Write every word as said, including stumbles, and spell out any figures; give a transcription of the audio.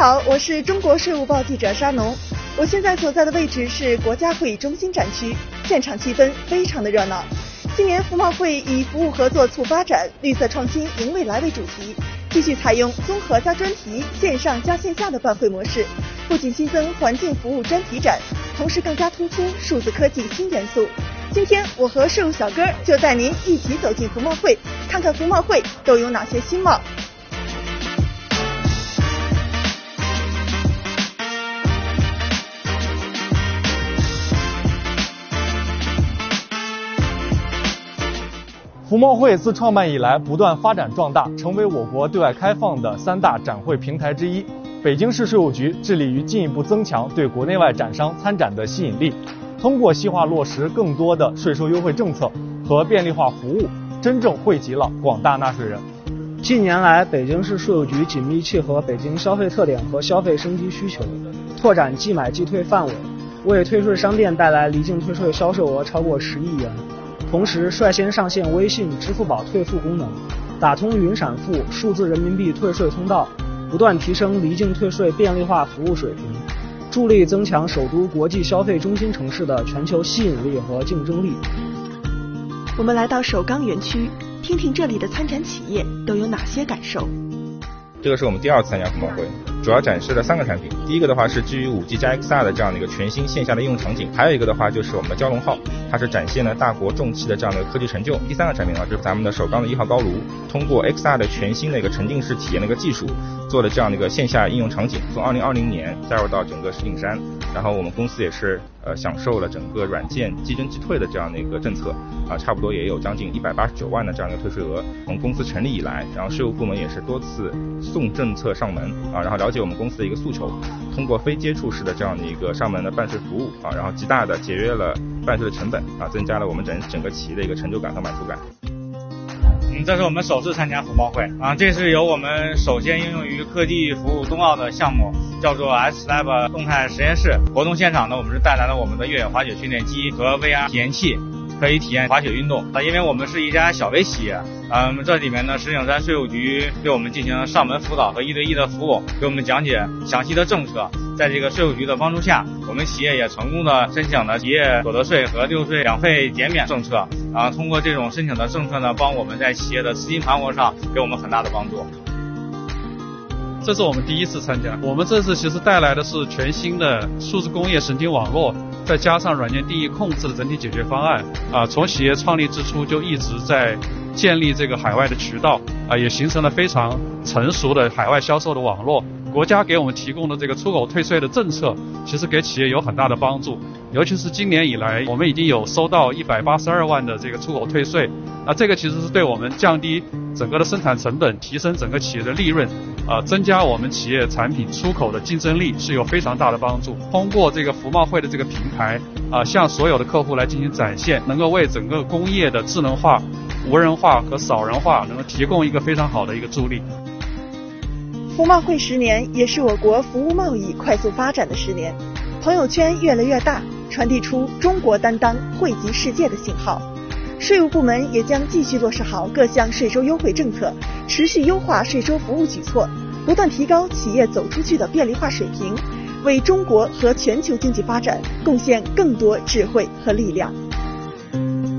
好，我是中国税务报记者沙农。我现在所在的位置是国家会议中心展区，现场气氛非常的热闹。今年服贸会以服务合作促发展、绿色创新迎未来为主题，继续采用综合加专题、线上加线下的办会模式，不仅新增环境服务专题展，同时更加突出数字科技新元素。今天我和税务小哥就带您一起走进服贸会，看看服贸会都有哪些新貌。 服贸会自创办以来不断发展壮大，成为我国对外开放的三大展会平台之一。北京市税务局致力于进一步增强对国内外展商参展的吸引力，通过细化落实更多的税收优惠政策和便利化服务，真正惠及了广大纳税人。 近年来，北京市税务局紧密契合北京消费特点和消费升级需求，拓展即买即退范围，为退税商店带来离境退税销售额超过十亿元。同时率先上线微信、支付宝退付功能，打通云闪付、数字人民币退税通道，不断提升离境退税便利化服务水平，助力增强首都国际消费中心城市的全球吸引力和竞争力。 我们来到首钢园区，听听这里的参展企业都有哪些感受。 这个是我们第二次参加服贸会，主要展示了三个产品。第一个的话是基于 五 G 加 X R 的这样的一个全新线下的应用场景，还有一个的话就是我们的蛟龙号，它是展现了大国重器的这样的一个科技成就。第三个产品的话就是咱们的首钢的一号高炉，通过 X R 的全新的一个沉浸式体验的一个技术，做了这样的一个线下应用场景，从二零二零年加入到整个石景山。然后我们公司也是呃享受了整个软件即征即退的这样的一个政策啊，差不多也有将近一百八十九万的这样的一个退税额。我们公司成立以来，然后税务部门也是多次送政策上门啊，然后了解我们公司的一个诉求，通过非接触式的这样的一个上门的办税服务啊，然后极大的节约了办税的成本啊，增加了我们整整个企业的一个成就感和满足感。 嗯，这是我们首次参加服贸会啊，这是由我们首先应用于科技服务冬奥的项目，叫做 S Lab 动态实验室。活动现场呢，我们是带来了我们的越野滑雪训练机和 V R 体验器，可以体验滑雪运动。啊，因为我们是一家小微企业，嗯，这里面呢，石景山税务局对我们进行了上门辅导和一对一的服务，给我们讲解详细的政策。在这个税务局的帮助下，我们企业也成功的申请了企业所得税和六税两费减免政策。啊，通过这种申请的政策呢，帮我们在企业的资金盘活上给我们很大的帮助。 这是我们第一次参加，我们这次其实带来的是全新的数字工业神经网络，再加上软件定义控制的整体解决方案。啊，从企业创立之初就一直在建立这个海外的渠道，啊，也形成了非常成熟的海外销售的网络。国家给我们提供的这个出口退税的政策，其实给企业有很大的帮助。尤其是今年以来，我们已经有收到一百八十二万的这个出口退税，那这个其实是对我们降低整个的生产成本，提升整个企业的利润，呃，增加我们企业产品出口的竞争力是有非常大的帮助。通过这个服贸会的这个平台，啊、呃，向所有的客户来进行展现，能够为整个工业的智能化、无人化和少人化，能够提供一个非常好的一个助力。 服贸会十年也是我国服务贸易快速发展的十年，朋友圈越来越大，传递出中国担当、惠及世界的信号。税务部门也将继续落实好各项税收优惠政策，持续优化税收服务举措，不断提高企业走出去的便利化水平，为中国和全球经济发展贡献更多智慧和力量。